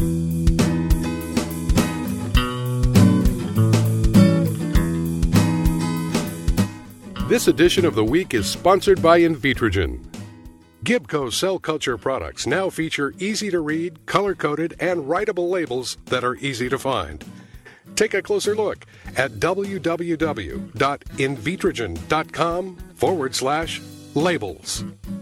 This edition of The Week is sponsored by Invitrogen. Gibco cell culture products now feature easy-to-read, color-coded, and writable labels that are easy to find. Take a closer look at www.invitrogen.com/labels.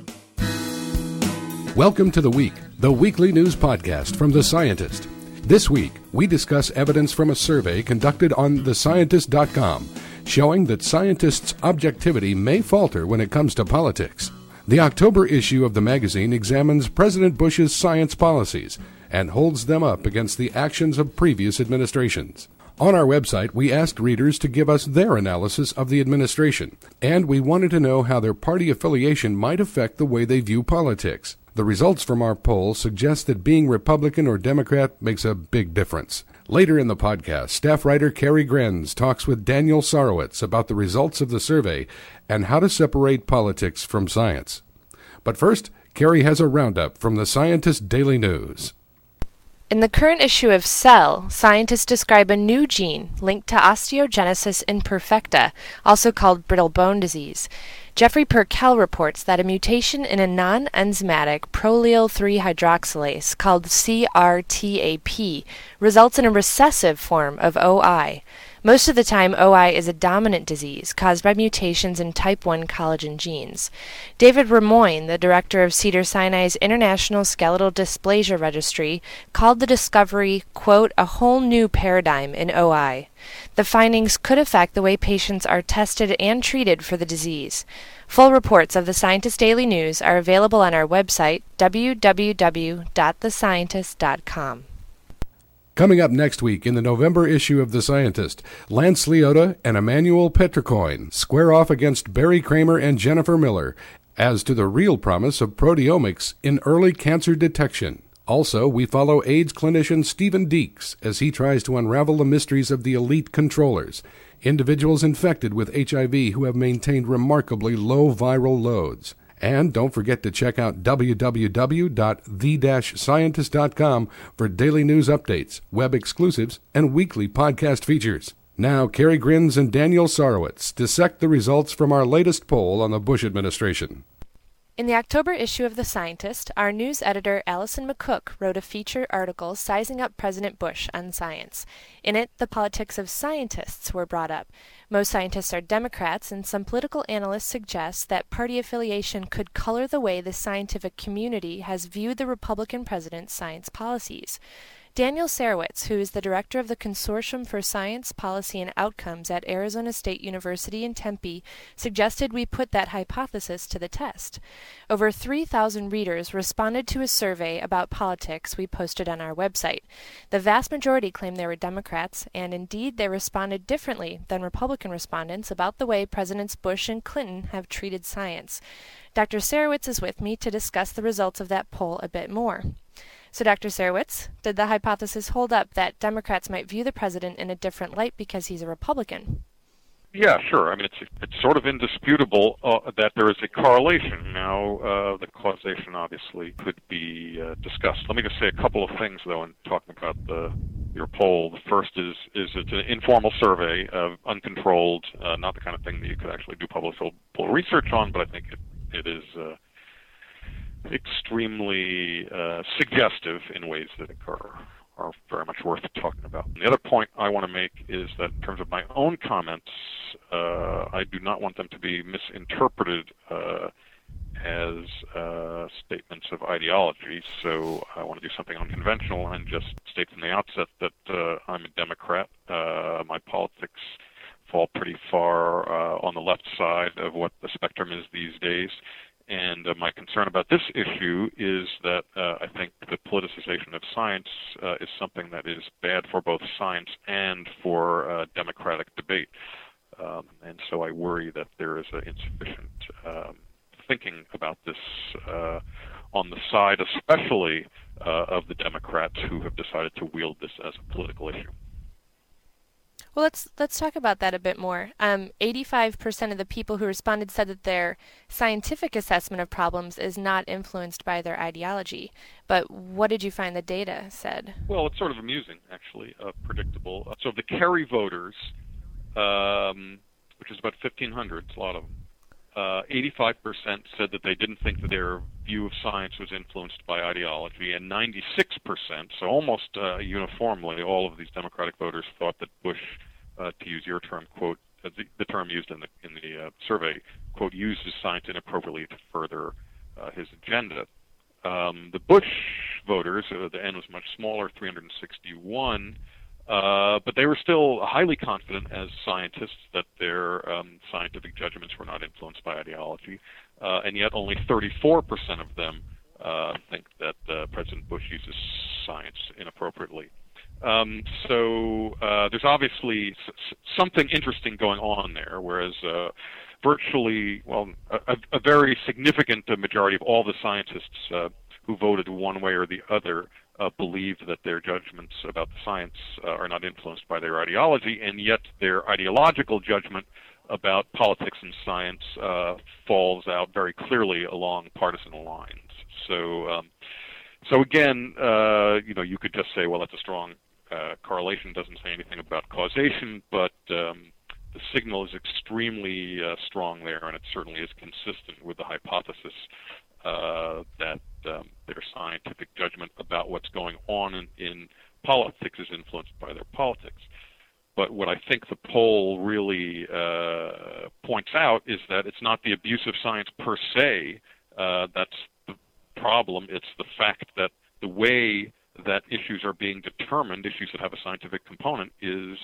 Welcome to The Week, the weekly news podcast from The Scientist. This week, we discuss evidence from a survey conducted on thescientist.com showing that scientists' objectivity may falter when it comes to politics. The October issue of the magazine examines President Bush's science policies and holds them up against the actions of previous administrations. On our website, we asked readers to give us their analysis of the administration, and we wanted to know how their party affiliation might affect the way they view politics. The results from our poll suggest that being Republican or Democrat makes a big difference. Later in the podcast, staff writer Carrie Grenz talks with Daniel Sarowitz about the results of the survey and how to separate politics from science. But first, Carrie has a roundup from the Scientist Daily News. In the current issue of Cell, scientists describe a new gene linked to osteogenesis imperfecta, also called brittle bone disease. Jeffrey Perkel reports that a mutation in a non-enzymatic prolyl 3-hydroxylase called CRTAP results in a recessive form of OI. Most of the time, OI is a dominant disease caused by mutations in type 1 collagen genes. David Remoyne, the director of Cedars-Sinai's International Skeletal Dysplasia Registry, called the discovery, quote, a whole new paradigm in OI. The findings could affect the way patients are tested and treated for the disease. Full reports of the Scientist Daily News are available on our website, www.thescientist.com. Coming up next week in the November issue of The Scientist, Lance Leota and Emmanuel Petricoin square off against Barry Kramer and Jennifer Miller as to the real promise of proteomics in early cancer detection. Also, we follow AIDS clinician Stephen Deeks as he tries to unravel the mysteries of the elite controllers, individuals infected with HIV who have maintained remarkably low viral loads. And don't forget to check out www.the-scientist.com for daily news updates, web exclusives, and weekly podcast features. Now, Carrie Grenz and Daniel Sarowitz dissect the results from our latest poll on the Bush administration. In the October issue of The Scientist, our news editor Alison McCook wrote a feature article sizing up President Bush on science. In it, the politics of scientists were brought up. Most scientists are Democrats, and some political analysts suggest that party affiliation could color the way the scientific community has viewed the Republican president's science policies. Daniel Sarowitz, who is the director of the Consortium for Science, Policy, and Outcomes at Arizona State University in Tempe, suggested we put that hypothesis to the test. Over 3,000 readers responded to a survey about politics we posted on our website. The vast majority claimed they were Democrats, and indeed they responded differently than Republican respondents about the way Presidents Bush and Clinton have treated science. Dr. Sarowitz is with me to discuss the results of that poll a bit more. So, Dr. Sarowitz, did the hypothesis hold up that Democrats might view the president in a different light because he's a Republican? Yeah, sure. I mean, it's sort of indisputable that there is a correlation. Now, the causation obviously could be discussed. Let me just say a couple of things, though, in talking about your poll. The first is it's an informal survey, uncontrolled, not the kind of thing that you could actually do public poll research on, but I think it is extremely suggestive in ways that are very much worth talking about. And the other point I want to make is that in terms of my own comments, I do not want them to be misinterpreted as statements of ideology. So I want to do something unconventional and just state from the outset that I'm a Democrat. My politics fall pretty far on the left side of what the spectrum is these days. And my concern about this issue is that I think the politicization of science is something that is bad for both science and for democratic debate. And so I worry that there is insufficient thinking about this on the side, especially of the Democrats who have decided to wield this as a political issue. Well, let's talk about that a bit more. 85% of the people who responded said that their scientific assessment of problems is not influenced by their ideology. But what did you find the data said? Well, it's sort of amusing, actually, predictable. So the Kerry voters, which is about 1,500, it's a lot of them, 85% said that they didn't think that their view of science was influenced by ideology, and 96%, so almost uniformly, all of these Democratic voters thought that Bush, to use your term, quote, the term used in the survey, quote, uses science inappropriately to further his agenda. The Bush voters, the N was much smaller, 361, but they were still highly confident as scientists that their scientific judgments were not influenced by ideology, and yet only 34% of them think that President Bush uses science inappropriately. So there's obviously something interesting going on there, whereas virtually, well, a very significant majority of all the scientists who voted one way or the other believe that their judgments about the science are not influenced by their ideology, and yet their ideological judgment about politics and science falls out very clearly along partisan lines. So again, you could just say, well, that's a strong correlation. Doesn't say anything about causation, but the signal is extremely strong there, and it certainly is consistent with the hypothesis that their scientific judgment about what's going on in politics is influenced by their politics. But what I think the poll really points out is that it's not the abuse of science per se that's the problem. It's the fact that the way that issues are being determined, issues that have a scientific component, is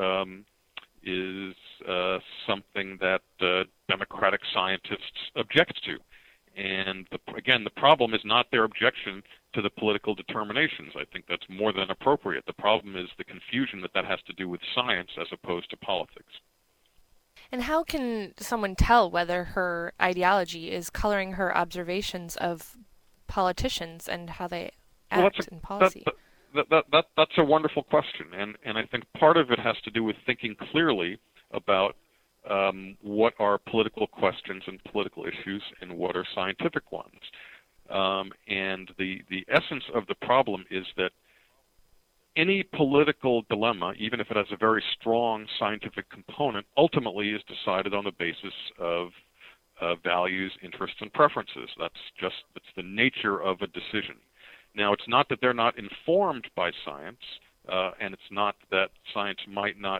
something that democratic scientists object to. And again, the problem is not their objection to the political determinations. I think that's more than appropriate. The problem is the confusion that has to do with science as opposed to politics. And how can someone tell whether her ideology is coloring her observations of politicians and how they act in policy? That's a wonderful question, and I think part of it has to do with thinking clearly about what are political questions and political issues and what are scientific ones. And the essence of the problem is that any political dilemma, even if it has a very strong scientific component, ultimately is decided on the basis of values, interests, and preferences. That's the nature of a decision. Now, it's not that they're not informed by science, and it's not that science might not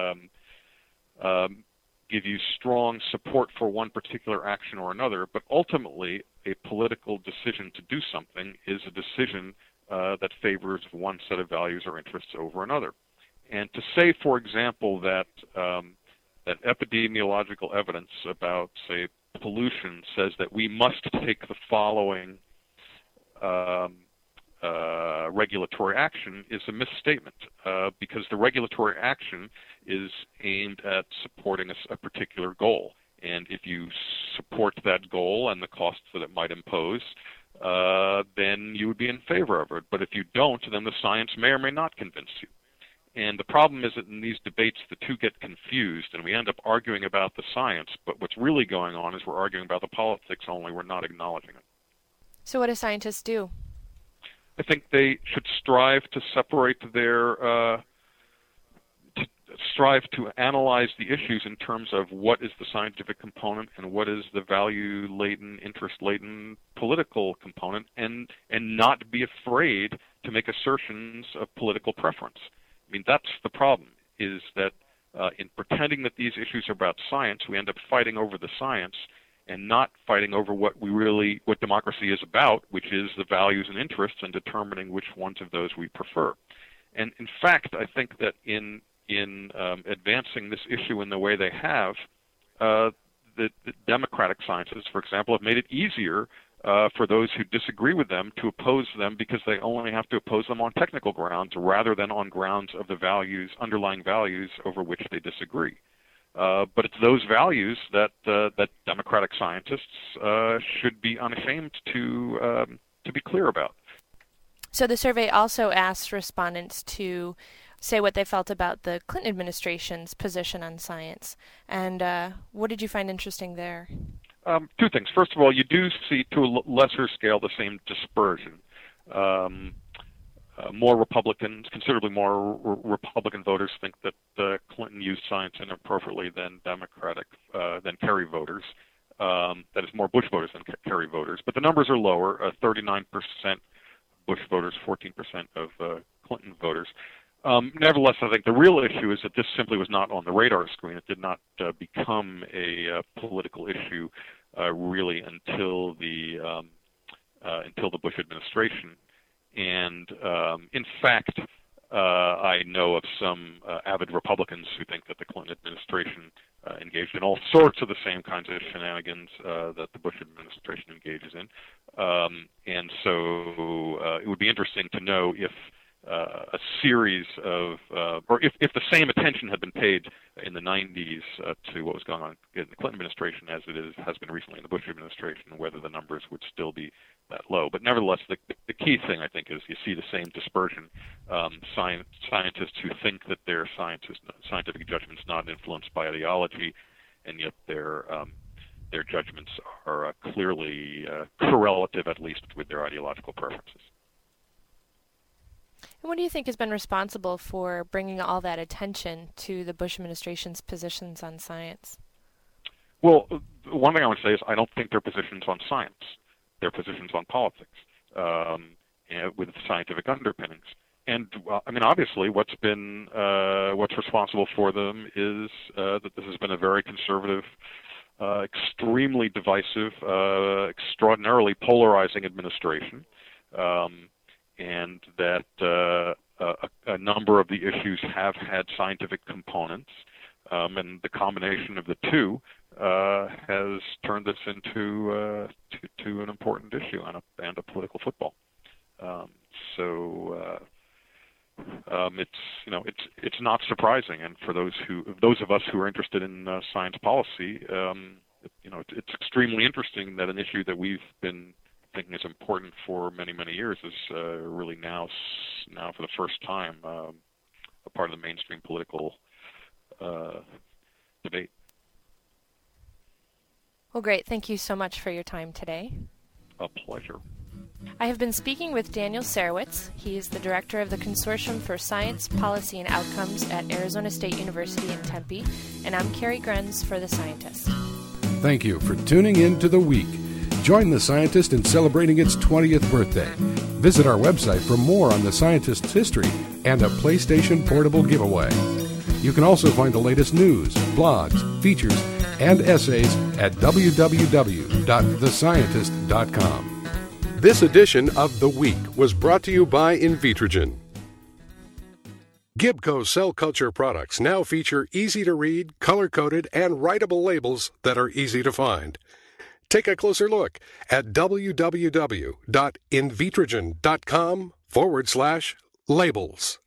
give you strong support for one particular action or another, but ultimately a political decision to do something is a decision that favors one set of values or interests over another. And to say, for example, that epidemiological evidence about, say, pollution says that we must take the following regulatory action is a misstatement, because the regulatory action is aimed at supporting a particular goal. And if you support that goal and the costs that it might impose, then you would be in favor of it. But if you don't, then the science may or may not convince you. And the problem is that in these debates, the two get confused, and we end up arguing about the science, but what's really going on is we're arguing about the politics, only we're not acknowledging it. So what do scientists do? I think they should strive to separate strive to analyze the issues in terms of what is the scientific component and what is the value-laden, interest-laden political component, and not be afraid to make assertions of political preference. I mean, that's the problem, is that in pretending that these issues are about science, we end up fighting over the science and not fighting over what democracy is about, which is the values and interests and determining which ones of those we prefer. And in fact, I think that in advancing this issue in the way they have, the democratic scientists, for example, have made it easier for those who disagree with them to oppose them, because they only have to oppose them on technical grounds rather than on grounds of the underlying values over which they disagree. But it's those values that democratic scientists should be unashamed to be clear about. So the survey also asked respondents to say what they felt about the Clinton administration's position on science. And what did you find interesting there? Two things. First of all, you do see to a lesser scale the same dispersion. More Republicans, considerably more Republican voters think that Clinton used science inappropriately than than Kerry voters. That is, more Bush voters than Kerry voters. But the numbers are lower, 39% Bush voters, 14% of Clinton voters. Nevertheless, I think the real issue is that this simply was not on the radar screen. It did not become a political issue really until the Bush administration. And in fact, I know of some avid Republicans who think that the Clinton administration engaged in all sorts of the same kinds of shenanigans that the Bush administration engages in. And so it would be interesting to know if a series of, or if the same attention had been paid in the 90s to what was going on in the Clinton administration as it has been recently in the Bush administration, whether the numbers would still be that low. But nevertheless, the key thing, I think, is you see the same dispersion. Scientists who think that their scientific judgment's not influenced by ideology, and yet their judgments are clearly correlative, at least, with their ideological preferences. And what do you think has been responsible for bringing all that attention to the Bush administration's positions on science? Well, one thing I would say is I don't think they're positions on science. They're positions on politics with scientific underpinnings. And I mean, obviously, what's responsible for them is that this has been a very conservative, extremely divisive, extraordinarily polarizing administration. And that a number of the issues have had scientific components, and the combination of the two has turned this into to an important issue and a political football. It's not surprising, and for those of us who are interested in science policy, it's extremely interesting that an issue that we've been thinking is important for many, many years is really now for the first time a part of the mainstream political debate. Well, great. Thank you so much for your time today. A pleasure. I have been speaking with Daniel Sarewitz. He is the director of the Consortium for Science, Policy, and Outcomes at Arizona State University in Tempe, and I'm Carrie Grenz for The Scientist. Thank you for tuning in to The Week. Join The Scientist in celebrating its 20th birthday. Visit our website for more on The Scientist's history and a PlayStation Portable giveaway. You can also find the latest news, blogs, features, and essays at www.thescientist.com. This edition of The Week was brought to you by Invitrogen. Gibco Cell Culture products now feature easy-to-read, color-coded, and writable labels that are easy to find. Take a closer look at www.invitrogen.com/labels.